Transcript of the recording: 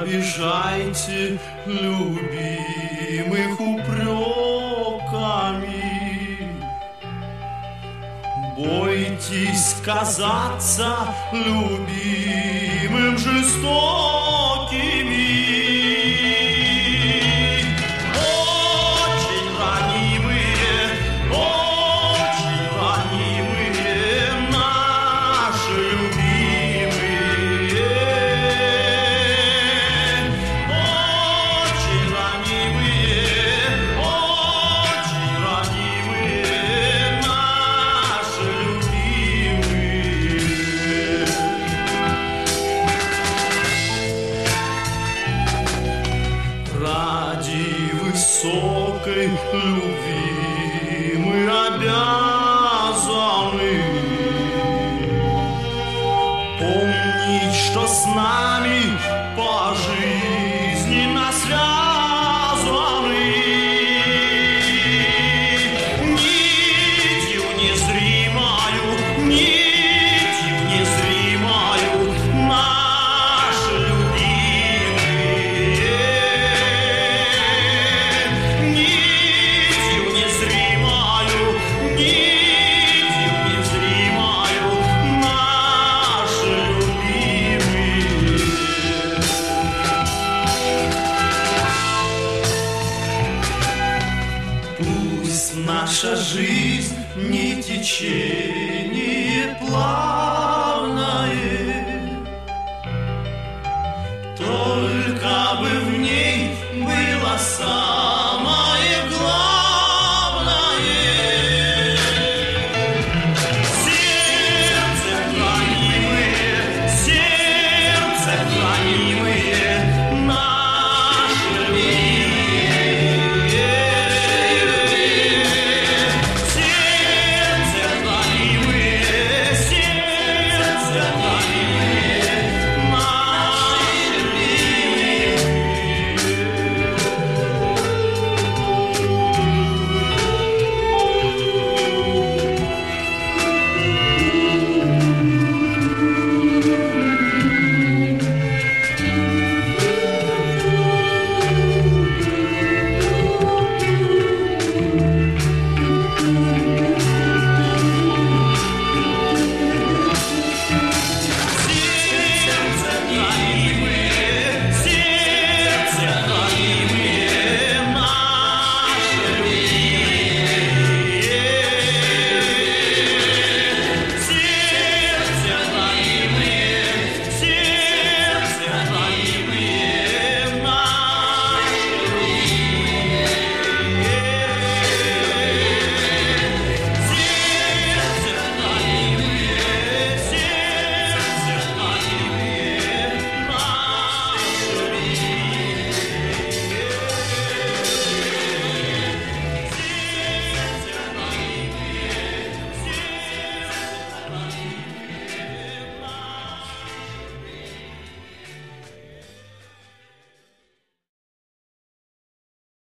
обижайте любимых упреками. Бойтесь казаться любимым жестокими. Очень ранимые наши любимые. Очень ранимые наши любимые. Ради высокой любви мы обязаны помнить, что с нами по жизни связаны нитью незримою наши любимые. Нитью незримою наши любимые. Пусть наша жизнь не течение плавное, только бы в ней было сам